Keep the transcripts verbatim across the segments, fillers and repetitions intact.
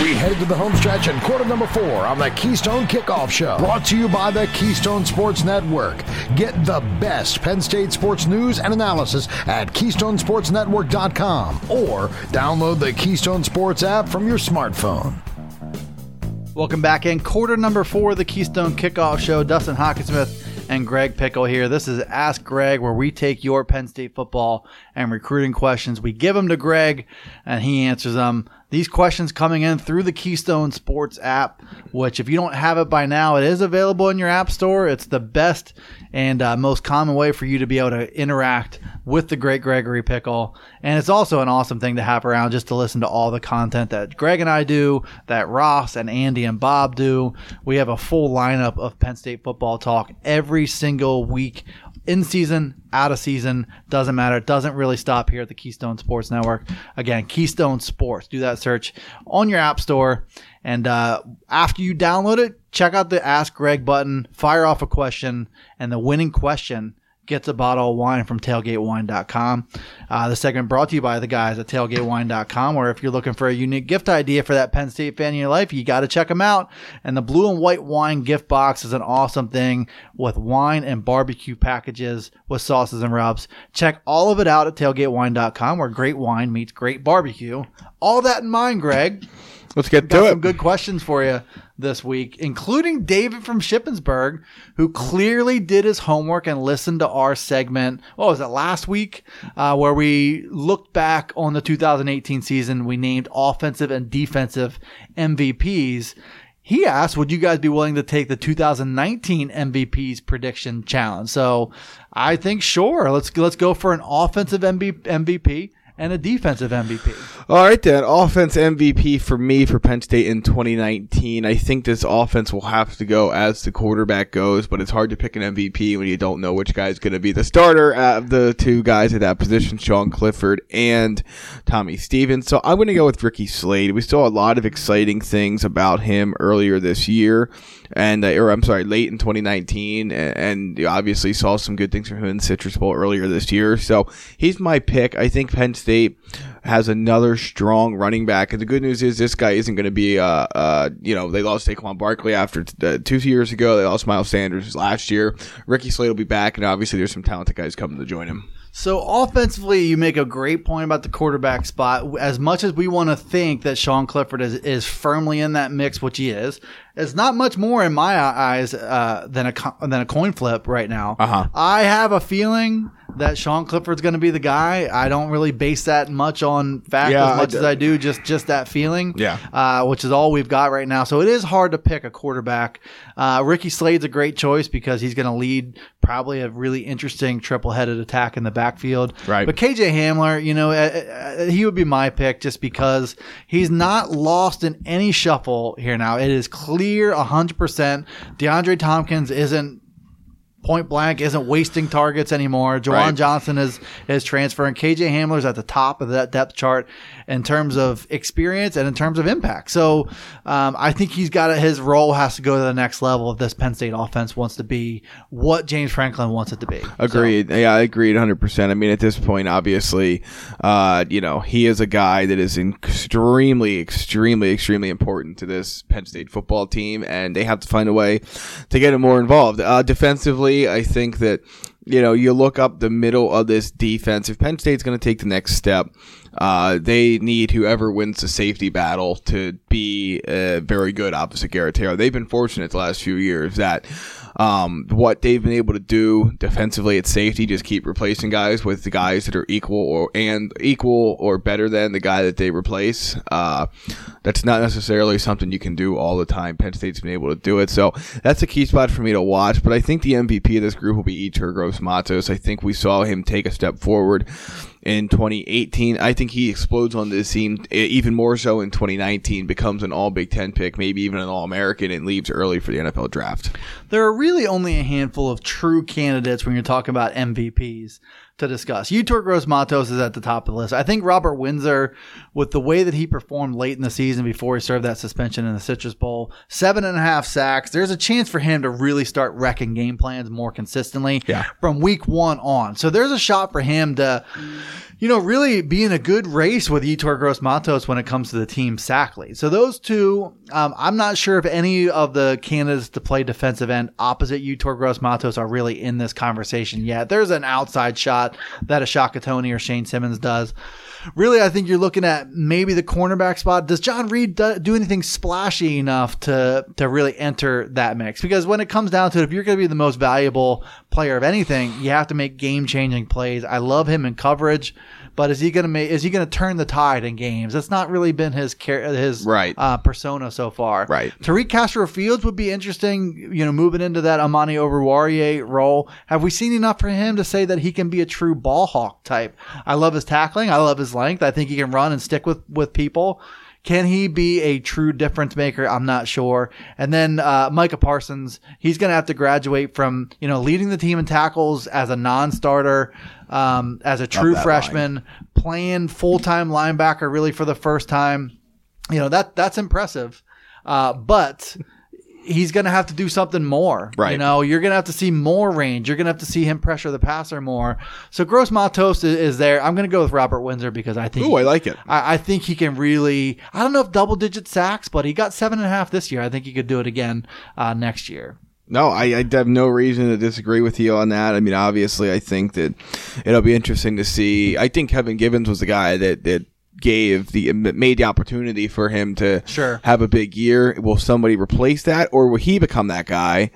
We head to the home stretch in quarter number four on the Keystone Kickoff Show. Brought to you by the Keystone Sports Network. Get the best Penn State sports news and analysis at keystone sports network dot com or download the Keystone Sports app from your smartphone. Welcome back in quarter number four of the Keystone Kickoff Show. Dustin Hockenssmith and Greg Pickle here. This is Ask Greg, where we take your Penn State football and recruiting questions. We give them to Greg, and he answers them. These questions coming in through the Keystone Sports app, which if you don't have it by now, it is available in your app store. It's the best and uh, most common way for you to be able to interact with the great Gregory Pickle. And it's also an awesome thing to have around just to listen to all the content that Greg and I do, that Ross and Andy and Bob do. We have a full lineup of Penn State football talk every single week. In season, out of season, doesn't matter. It doesn't really stop here at the Keystone Sports Network. Again, Keystone Sports. Do that search on your app store. And uh, after you download it, check out the Ask Greg button, fire off a question, and the winning question gets a bottle of wine from tailgate wine dot com. Uh, the segment brought to you by the guys at tailgate wine dot com, where if you're looking for a unique gift idea for that Penn State fan in your life, you got to check them out. And the blue and white wine gift box is an awesome thing with wine and barbecue packages with sauces and rubs. Check all of it out at tailgate wine dot com, where great wine meets great barbecue. All that in mind, Greg. Let's get got to some it. good questions for you this week, including David from Shippensburg, who clearly did his homework and listened to our segment. What was it, last week, uh, where we looked back on the two thousand eighteen season. We named offensive and defensive M V Ps. He asked, would you guys be willing to take the two thousand nineteen M V Ps prediction challenge? So I think, sure. Let's, let's go for an offensive M V P and a defensive M V P. All right, then. Offense M V P for me for Penn State in twenty nineteen. I think this offense will have to go as the quarterback goes, but it's hard to pick an M V P when you don't know which guy is going to be the starter of the two guys at that position, Sean Clifford and Tommy Stevens. So I'm going to go with Ricky Slade. We saw a lot of exciting things about him earlier this year, and uh, or I'm sorry, late in twenty nineteen, and, and you obviously saw some good things from him in Citrus Bowl earlier this year. So he's my pick. I think Penn State has another strong running back. And the good news is this guy isn't going to be, uh, uh, you know, they lost Saquon Barkley after t- uh, two years ago. They lost Miles Sanders last year. Ricky Slade will be back, and obviously there's some talented guys coming to join him. So offensively, you make a great point about the quarterback spot. As much as we want to think that Sean Clifford is, is firmly in that mix, which he is, it's not much more in my eyes uh, than a than a coin flip right now. Uh-huh. I have a feeling that Sean Clifford's going to be the guy. I don't really base that much on fact Yeah, as much I as I do just, just that feeling, Yeah. uh, which is all we've got right now. So it is hard to pick a quarterback. Uh, Ricky Slade's a great choice because he's going to lead probably a really interesting triple-headed attack in the backfield. Right. But K J Hamler, you know, uh, uh, he would be my pick just because he's not lost in any shuffle here now. It is clear one hundred percent. DeAndre Tompkins isn't point blank, isn't wasting targets anymore. Jawan Right. Johnson is is transferring. K J Hamler's at the top of that depth chart in terms of experience and in terms of impact. So um, I think he's got a, his role has to go to the next level if this Penn State offense wants to be what James Franklin wants it to be. Agreed. So, yeah, I agreed one hundred percent. I mean, at this point, obviously, uh, you know, he is a guy that is extremely, extremely, extremely important to this Penn State football team, and they have to find a way to get him more involved. Uh, defensively, I think that, you know, you look up the middle of this defense. If Penn State's going to take the next step, uh, they need whoever wins the safety battle to be uh, very good opposite Garrett Taylor. They've been fortunate the last few years that um, what they've been able to do defensively at safety, just keep replacing guys with the guys that are equal or and equal or better than the guy that they replace. Uh, that's not necessarily something you can do all the time. Penn State's been able to do it. So that's a key spot for me to watch. But I think the M V P of this group will be Yetur Gross-Matos. I think we saw him take a step forward in twenty eighteen. I think he explodes on this team even more so in twenty nineteen, becomes an all Big Ten pick, maybe even an All-American, and leaves early for the N F L draft. There are really only a handful of true candidates when you're talking about M V Ps. to discuss. Yetur Gross-Matos is at the top of the list. I think Robert Windsor, with the way that he performed late in the season before he served that suspension in the Citrus Bowl, seven and a half sacks, there's a chance for him to really start wrecking game plans more consistently yeah. from week one on. So there's a shot for him to, you know, really be in a good race with Yetur Gross-Matos when it comes to the team sack lead. So those two, um, I'm not sure if any of the candidates to play defensive end opposite Yetur Gross-Matos are really in this conversation yet. There's an outside shot that a Shaka Toney or Shane Simmons does. Really, I think you're looking at maybe the cornerback spot. Does John Reid do, do anything splashy enough to to really enter that mix? Because when it comes down to it, if you're going to be the most valuable player of anything, you have to make game-changing plays. I love him in coverage, but is he going to make? Is he going to turn the tide in games? That's not really been his his right. uh, persona so far. Right. Tariq Castro-Fields would be interesting. You know, moving into that Amani Oruwariye role. Have we seen enough for him to say that he can be a true ball hawk type? I love his tackling. I love his length. I think he can run and stick with, with people. Can he be a true difference maker? I'm not sure. And then uh, Micah Parsons, he's going to have to graduate from, you know, leading the team in tackles as a non-starter, um, as a true freshman, line. Playing full-time linebacker really for the first time. You know, that that's impressive. Uh, but he's going to have to do something more. Right. You know, you're going to have to see more range. You're going to have to see him pressure the passer more. So Gross-Matos is, is there. I'm going to go with Robert Windsor because I think. Ooh, I like it. I, I think he can really. I don't know if double-digit sacks, but he got seven and a half this year. I think he could do it again uh, next year. No, I, I have no reason to disagree with you on that. I mean, obviously, I think that it'll be interesting to see. I think Kevin Givens was the guy that that. gave the made the opportunity for him to sure. have a big year. Will somebody replace that, or will he become that guy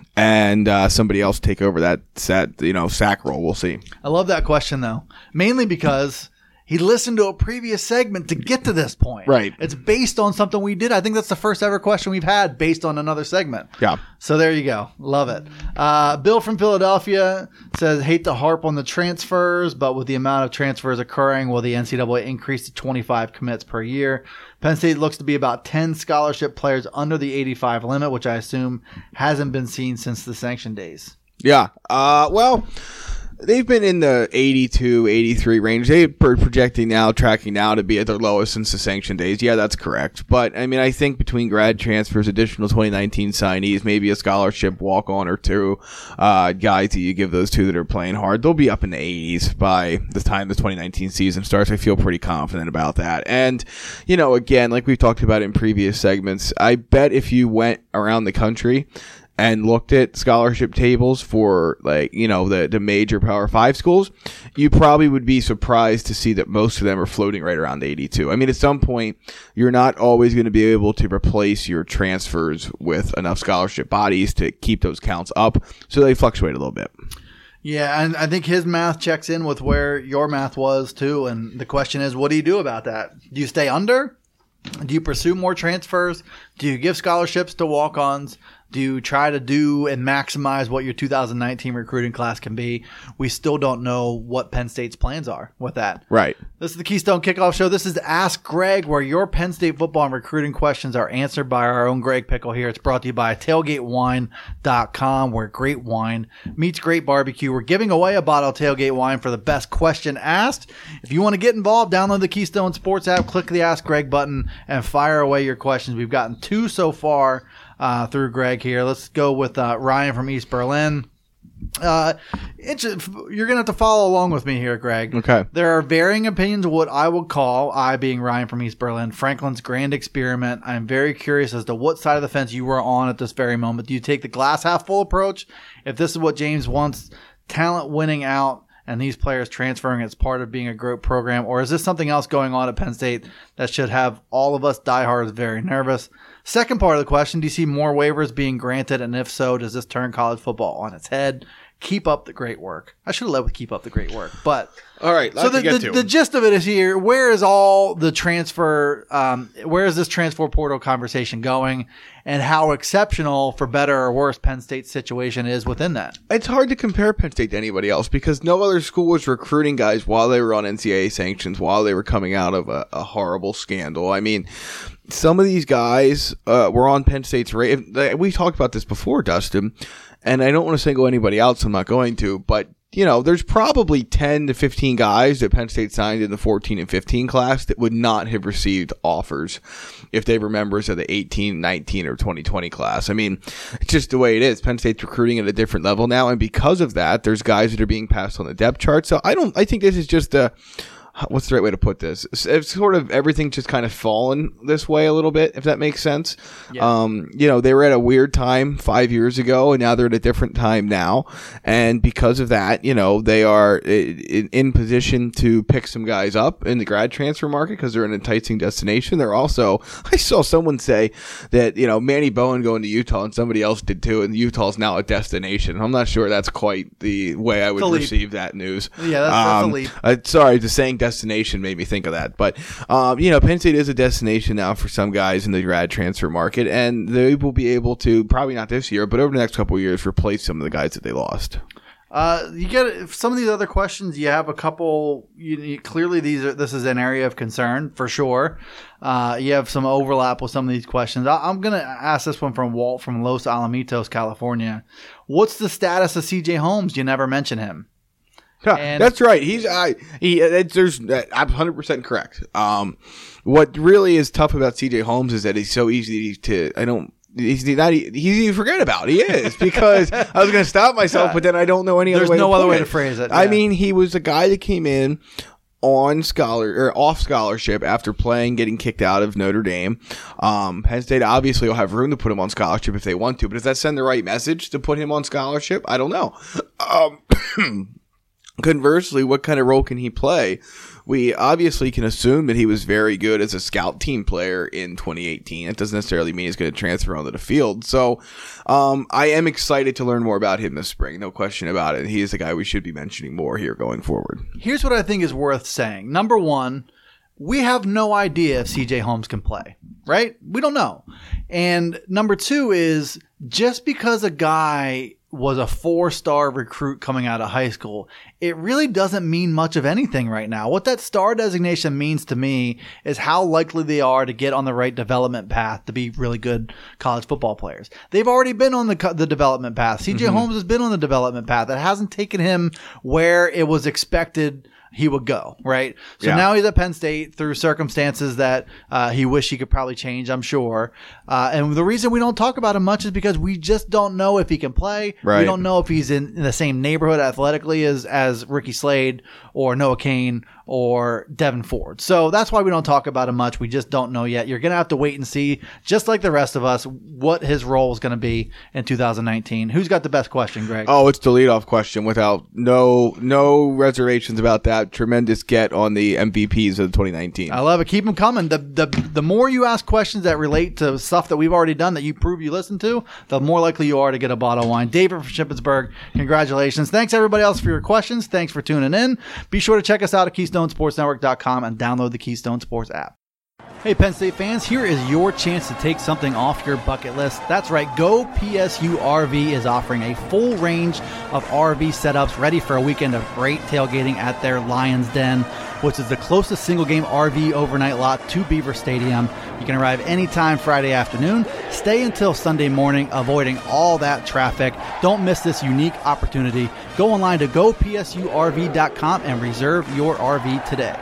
and uh, somebody else take over that set, you know, sack role? We'll see. I love that question though, mainly because he listened to a previous segment to get to this point. Right. It's based on something we did. I think that's the first ever question we've had based on another segment. Yeah. So there you go. Love it. Uh, Bill from Philadelphia says, hate to harp on the transfers, but with the amount of transfers occurring, will the N C double A increase to twenty-five commits per year? Penn State looks to be about ten scholarship players under the eighty-five limit, which I assume hasn't been seen since the sanction days. Yeah. Uh, well... They've been in the eighty-two, eighty-three range. They're projecting now, tracking now to be at their lowest since the sanction days. Yeah, that's correct. But, I mean, I think between grad transfers, additional twenty nineteen signees, maybe a scholarship walk-on or two, uh, guys that you give those two that are playing hard, they'll be up in the eighties by the time the twenty nineteen season starts. I feel pretty confident about that. And, you know, again, like we've talked about in previous segments, I bet if you went around the country and looked at scholarship tables for, like, you know, the, the major Power Five schools, you probably would be surprised to see that most of them are floating right around eighty-two. I mean, at some point, you're not always going to be able to replace your transfers with enough scholarship bodies to keep those counts up, so they fluctuate a little bit. Yeah, and I think his math checks in with where your math was, too, and the question is, what do you do about that? Do you stay under? Do you pursue more transfers? Do you give scholarships to walk-ons? Do you try to do and maximize what your two thousand nineteen recruiting class can be? We still don't know what Penn State's plans are with that. Right. This is the Keystone Kickoff Show. This is Ask Greg, where your Penn State football and recruiting questions are answered by our own Greg Pickle here. It's brought to you by tailgate wine dot com, where great wine meets great barbecue. We're giving away a bottle of Tailgate Wine for the best question asked. If you want to get involved, download the Keystone Sports app, click the Ask Greg button, and fire away your questions. We've gotten two so far uh, through Greg here. Let's go with uh, Ryan from East Berlin. Uh, it's, you're going to have to follow along with me here, Greg. Okay. There are varying opinions of what I would call, I being Ryan from East Berlin, Franklin's grand experiment. I'm very curious as to what side of the fence you were on at this very moment. Do you take the glass half full approach? If this is what James wants, talent winning out and these players transferring as part of being a great program, or is this something else going on at Penn State that should have all of us diehards very nervous? Second part of the question, do you see more waivers being granted? And if so, does this turn college football on its head? Keep up the great work. I should have led with keep up the great work, but all right. So the, the, the gist of it is here. Where is all the transfer? Um, where is this transfer portal conversation going, and how exceptional, for better or worse, Penn State's situation is within that? It's hard to compare Penn State to anybody else because no other school was recruiting guys while they were on N C double A sanctions, while they were coming out of a, a horrible scandal. I mean, some of these guys uh, were on Penn State's radar. We talked about this before, Dustin. And I don't want to single anybody out, so I'm not going to. But you know, there's probably ten to fifteen guys that Penn State signed in the fourteen and fifteen class that would not have received offers if they were members of the eighteen, nineteen, or twenty twenty class. I mean, it's just the way it is. Penn State's recruiting at a different level now, and because of that, there's guys that are being passed on the depth chart. So I don't, I think this is just a, what's the right way to put this? It's sort of everything just kind of fallen this way a little bit, if that makes sense. Yeah. Um, you know, they were at a weird time five years ago, and now they're at a different time now. And because of that, you know, they are in, in position to pick some guys up in the grad transfer market because they're an enticing destination. They're also, I saw someone say that, you know, Manny Bowen going to Utah, and somebody else did too, and Utah's now a destination. I'm not sure that's quite the way I would receive that news. Yeah, that's, that's um, a leap. Uh, sorry, just saying destination made me think of that. But, um, you know, Penn State is a destination now for some guys in the grad transfer market, and they will be able to, probably not this year, but over the next couple of years, replace some of the guys that they lost. Uh, you get some of these other questions. You have a couple. You, you, clearly, these are this is an area of concern for sure. Uh, you have some overlap with some of these questions. I, I'm gonna ask this one from Walt from Los Alamitos, California. What's the status of C J Holmes? You never mention him. And that's right. He's I he. It's, there's I'm one hundred percent correct. Um, what really is tough about C J Holmes is that he's so easy to. I don't. He's not. He's easy to forget about. He is because I was going to stop myself, but then I don't know any There's other way. There's no to other way it. to phrase it. Yeah. I mean, he was a guy that came in on scholar or off scholarship after playing, getting kicked out of Notre Dame. Um, Penn State obviously will have room to put him on scholarship if they want to, but does that send the right message to put him on scholarship? I don't know. Um, Conversely, what kind of role can he play? We obviously can assume that he was very good as a scout team player in twenty eighteen. It doesn't necessarily mean he's going to transfer onto the field. So um, I am excited to learn more about him this spring. No question about it. He is a guy we should be mentioning more here going forward. Here's what I think is worth saying. Number one, we have no idea if C J Holmes can play, right? We don't know. And number two is just because a guy was a four-star recruit coming out of high school, it really doesn't mean much of anything right now. What that star designation means to me is how likely they are to get on the right development path to be really good college football players. They've already been on the the development path. C J mm-hmm. Holmes has been on the development path. It hasn't taken him where it was expected he would go, right? So yeah. Now he's at Penn State through circumstances that uh, he wished he could probably change, I'm sure. Uh, and the reason we don't talk about him much is because we just don't know if he can play. Right. We don't know if he's in, in the same neighborhood athletically as, as Ricky Slade or Noah Cain or Devin Ford. So that's why we don't talk about him much. We just don't know yet. You're going to have to wait and see, just like the rest of us, what his role is going to be in two thousand nineteen. Who's got the best question, Greg? Oh, it's the leadoff question without no no reservations about that. Tremendous get on the M V Ps of twenty nineteen. I love it. Keep them coming. The, the, the more you ask questions that relate to stuff that we've already done that you prove you listen to, the more likely you are to get a bottle of wine. David from Shippensburg, congratulations. Thanks, everybody else, for your questions. Thanks for tuning in. Be sure to check us out at Keystone Sports Network dot com and download the Keystone Sports app. Hey, Penn State fans, here is your chance to take something off your bucket list. That's right, Go P S U R V is offering a full range of R V setups ready for a weekend of great tailgating at their Lions Den, which is the closest single-game R V overnight lot to Beaver Stadium. You can arrive anytime Friday afternoon, stay until Sunday morning, avoiding all that traffic. Don't miss this unique opportunity. Go online to Go P S U R V dot com and reserve your R V today.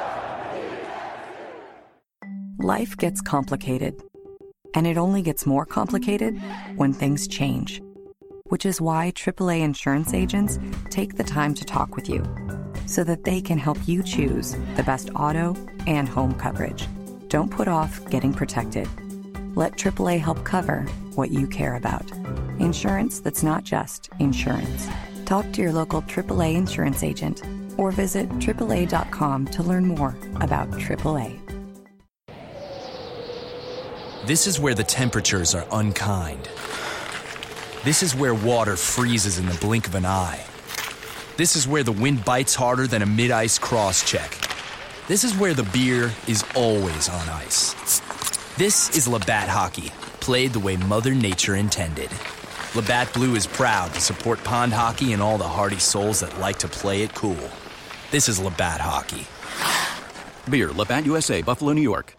Life gets complicated, and it only gets more complicated when things change, which is why triple A insurance agents take the time to talk with you so that they can help you choose the best auto and home coverage. Don't put off getting protected. Let triple A help cover what you care about. Insurance that's not just insurance. Talk to your local triple A insurance agent or visit triple A dot com to learn more about triple A. This is where the temperatures are unkind. This is where water freezes in the blink of an eye. This is where the wind bites harder than a mid-ice cross-check. This is where the beer is always on ice. This is Labatt Hockey, played the way Mother Nature intended. Labatt Blue is proud to support pond hockey and all the hardy souls that like to play it cool. This is Labatt Hockey. Beer, Labatt U S A, Buffalo, New York.